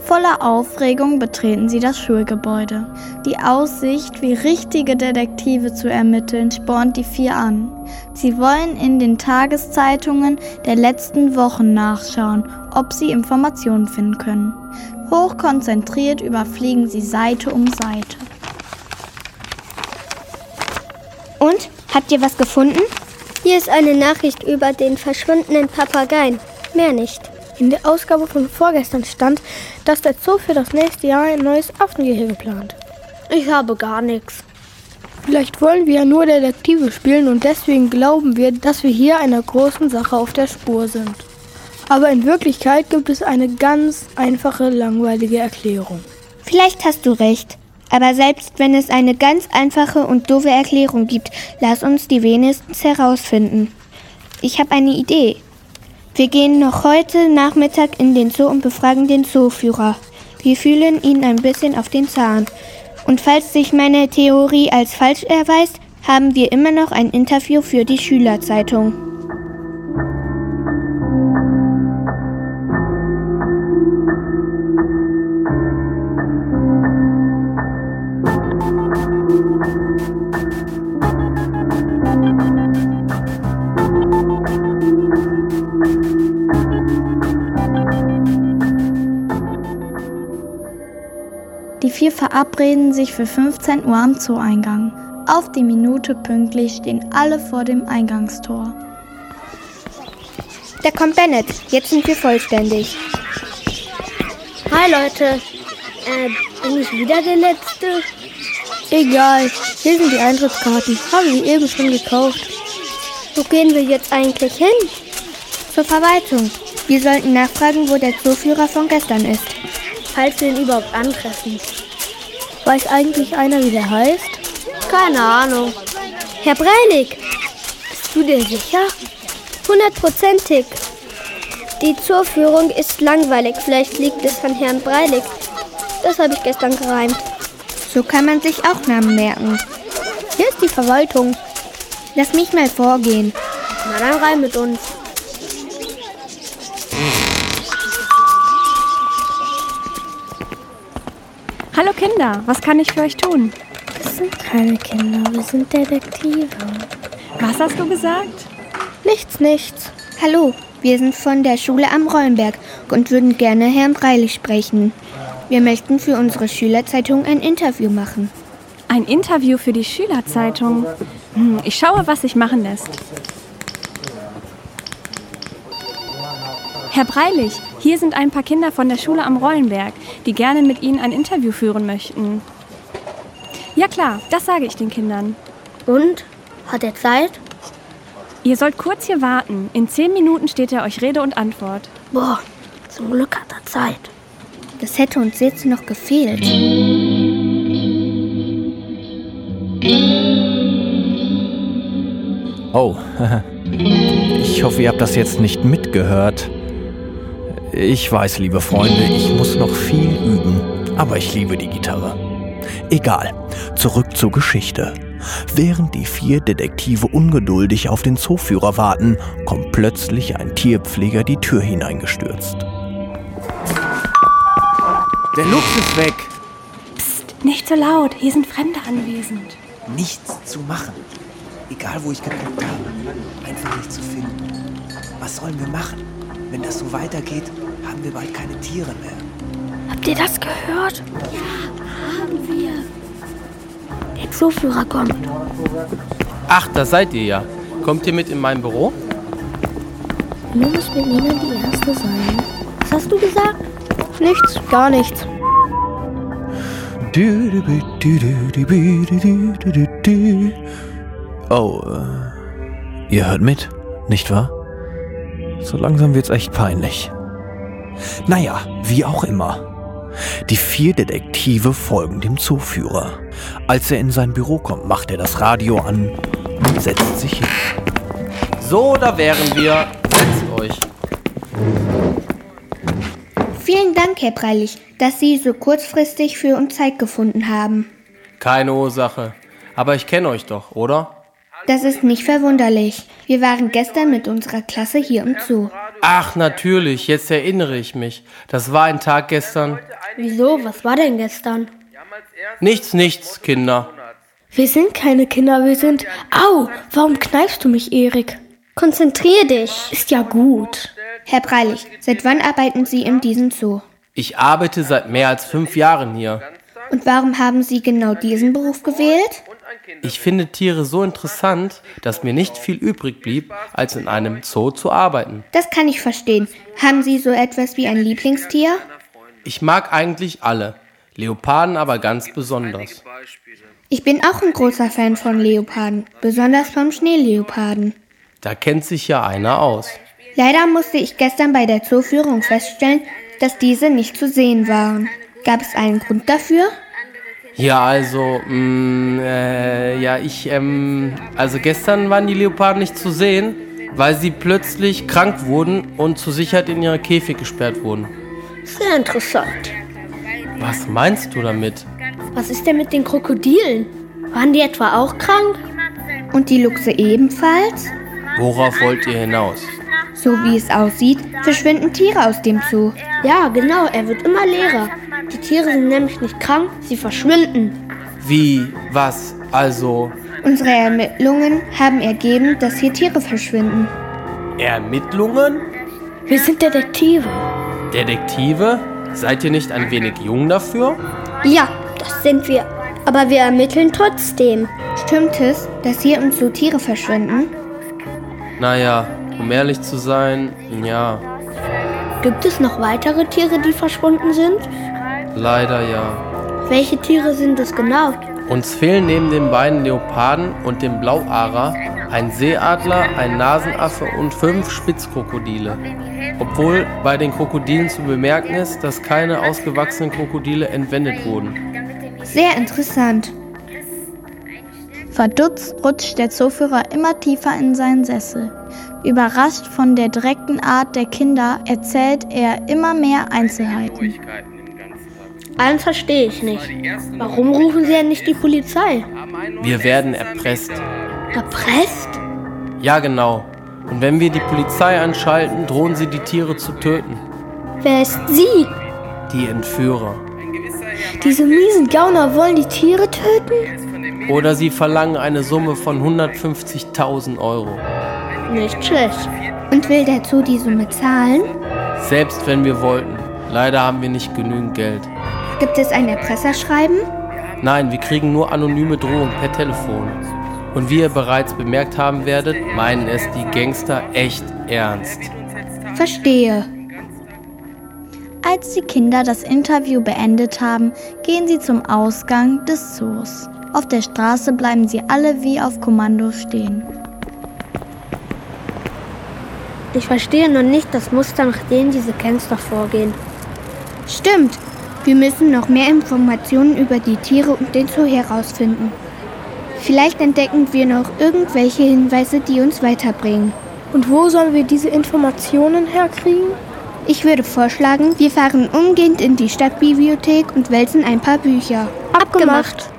Voller Aufregung betreten sie das Schulgebäude. Die Aussicht, wie richtige Detektive zu ermitteln, spornt die 4 an. Sie wollen in den Tageszeitungen der letzten Wochen nachschauen, ob sie Informationen finden können. Hochkonzentriert überfliegen sie Seite um Seite. Und? Habt ihr was gefunden? Hier ist eine Nachricht über den verschwundenen Papageien. Mehr nicht. In der Ausgabe von vorgestern stand, dass der Zoo für das nächste Jahr ein neues Affengehege plant. Ich habe gar nichts. Vielleicht wollen wir ja nur Detektive spielen und deswegen glauben wir, dass wir hier einer großen Sache auf der Spur sind. Aber in Wirklichkeit gibt es eine ganz einfache, langweilige Erklärung. Vielleicht hast du recht. Aber selbst wenn es eine ganz einfache und doofe Erklärung gibt, lass uns die wenigstens herausfinden. Ich habe eine Idee. Wir gehen noch heute Nachmittag in den Zoo und befragen den Zooführer. Wir fühlen ihn ein bisschen auf den Zahn. Und falls sich meine Theorie als falsch erweist, haben wir immer noch ein Interview für die Schülerzeitung. Die 4 verabreden sich für 15 Uhr am Zoo-Eingang. Auf die Minute pünktlich stehen alle vor dem Eingangstor. Da kommt Bennett. Jetzt sind wir vollständig. Hi Leute. Bin ich wieder der Letzte? Egal, hier sind die Eintrittskarten. Habe ich eben schon gekauft. Wo gehen wir jetzt eigentlich hin? Zur Verwaltung. Wir sollten nachfragen, wo der Zooführer von gestern ist. Falls wir ihn überhaupt antreffen. Weiß eigentlich einer, wie der heißt? Keine Ahnung. Herr Breilig, bist du dir sicher? 100%. Die Zooführung ist langweilig. Vielleicht liegt es an Herrn Breilig. Das habe ich gestern gereimt. So kann man sich auch Namen merken. Hier ist die Verwaltung. Lass mich mal vorgehen. Na dann rein mit uns. Hallo Kinder, was kann ich für euch tun? Wir sind keine Kinder, wir sind Detektive. Was hast du gesagt? Nichts. Hallo, wir sind von der Schule am Rollenberg und würden gerne Herrn Breilig sprechen. Wir möchten für unsere Schülerzeitung ein Interview machen. Ein Interview für die Schülerzeitung? Ich schaue, was sich machen lässt. Herr Breilig, hier sind ein paar Kinder von der Schule am Rollenberg, die gerne mit Ihnen ein Interview führen möchten. Ja klar, das sage ich den Kindern. Und? Hat er Zeit? Ihr sollt kurz hier warten. In 10 Minuten steht er euch Rede und Antwort. Boah, zum Glück hat er Zeit. Das hätte uns jetzt noch gefehlt. Oh, ich hoffe, ihr habt das jetzt nicht mitgehört. Ich weiß, liebe Freunde, ich muss noch viel üben, aber ich liebe die Gitarre. Egal, zurück zur Geschichte. Während die 4 Detektive ungeduldig auf den Zooführer warten, kommt plötzlich ein Tierpfleger die Tür hineingestürzt. Der Luchs ist weg. Psst, nicht so laut, hier sind Fremde anwesend. Nichts zu machen. Egal, wo ich geguckt habe. Einfach nicht zu finden. Was sollen wir machen? Wenn das so weitergeht, haben wir bald keine Tiere mehr. Habt ihr das gehört? Ja, haben wir. Der Zooführer kommt. Ach, da seid ihr ja. Kommt ihr mit in mein Büro? Du musst mit Nina die Erste sein. Was hast du gesagt? Nichts, gar nichts. Oh, ihr hört mit, nicht wahr? So langsam wird's echt peinlich. Naja, wie auch immer. Die 4 Detektive folgen dem Zooführer. Als er in sein Büro kommt, macht er das Radio an und setzt sich hin. So, da wären wir. Setzt euch. Vielen Dank, Herr Breilig, dass Sie so kurzfristig für uns Zeit gefunden haben. Keine Ursache. Aber ich kenne euch doch, oder? Das ist nicht verwunderlich. Wir waren gestern mit unserer Klasse hier im Zoo. Ach, natürlich, jetzt erinnere ich mich. Das war ein Tag gestern. Wieso? Was war denn gestern? Nichts, Kinder. Wir sind keine Kinder, wir sind... Au, warum kneifst du mich, Erik? Konzentrier dich. Ist ja gut. Herr Breilich, seit wann arbeiten Sie in diesem Zoo? Ich arbeite seit mehr als 5 Jahren hier. Und warum haben Sie genau diesen Beruf gewählt? Ich finde Tiere so interessant, dass mir nicht viel übrig blieb, als in einem Zoo zu arbeiten. Das kann ich verstehen. Haben Sie so etwas wie ein Lieblingstier? Ich mag eigentlich alle, Leoparden aber ganz besonders. Ich bin auch ein großer Fan von Leoparden, besonders vom Schneeleoparden. Da kennt sich ja einer aus. Leider musste ich gestern bei der Zooführung feststellen, dass diese nicht zu sehen waren. Gab es einen Grund dafür? Ja, also, also gestern waren die Leoparden nicht zu sehen, weil sie plötzlich krank wurden und zur Sicherheit in ihre Käfig gesperrt wurden. Sehr interessant. Was meinst du damit? Was ist denn mit den Krokodilen? Waren die etwa auch krank? Und die Luchse ebenfalls? Worauf wollt ihr hinaus? So wie es aussieht, verschwinden Tiere aus dem Zoo. Ja, genau, er wird immer leerer. Die Tiere sind nämlich nicht krank, sie verschwinden. Wie? Was? Also? Unsere Ermittlungen haben ergeben, dass hier Tiere verschwinden. Ermittlungen? Wir sind Detektive. Detektive? Seid ihr nicht ein wenig jung dafür? Ja, das sind wir. Aber wir ermitteln trotzdem. Stimmt es, dass hier im Zoo Tiere verschwinden? Naja, um ehrlich zu sein, ja. Gibt es noch weitere Tiere, die verschwunden sind? Leider ja. Welche Tiere sind es genau? Uns fehlen neben den beiden Leoparden und dem Blauarer ein Seeadler, ein Nasenaffe und 5 Spitzkrokodile. Obwohl bei den Krokodilen zu bemerken ist, dass keine ausgewachsenen Krokodile entwendet wurden. Sehr interessant. Verdutzt rutscht der Zooführer immer tiefer in seinen Sessel. Überrascht von der direkten Art der Kinder erzählt er immer mehr Einzelheiten. Eins verstehe ich nicht. Warum rufen Sie denn nicht die Polizei? Wir werden erpresst. Erpresst? Ja, genau. Und wenn wir die Polizei anschalten, drohen sie, die Tiere zu töten. Wer ist sie? Die Entführer. Diese miesen Gauner wollen die Tiere töten? Oder sie verlangen eine Summe von 150.000 Euro. Nicht schlecht. Und will der Zoo die Summe zahlen? Selbst wenn wir wollten. Leider haben wir nicht genügend Geld. Gibt es ein Erpresserschreiben? Nein, wir kriegen nur anonyme Drohungen per Telefon. Und wie ihr bereits bemerkt haben werdet, meinen es die Gangster echt ernst. Verstehe. Als die Kinder das Interview beendet haben, gehen sie zum Ausgang des Zoos. Auf der Straße bleiben sie alle wie auf Kommando stehen. Ich verstehe noch nicht das Muster, nach dem diese Gangster vorgehen. Stimmt. Wir müssen noch mehr Informationen über die Tiere und den Zoo herausfinden. Vielleicht entdecken wir noch irgendwelche Hinweise, die uns weiterbringen. Und wo sollen wir diese Informationen herkriegen? Ich würde vorschlagen, wir fahren umgehend in die Stadtbibliothek und wälzen ein paar Bücher. Abgemacht.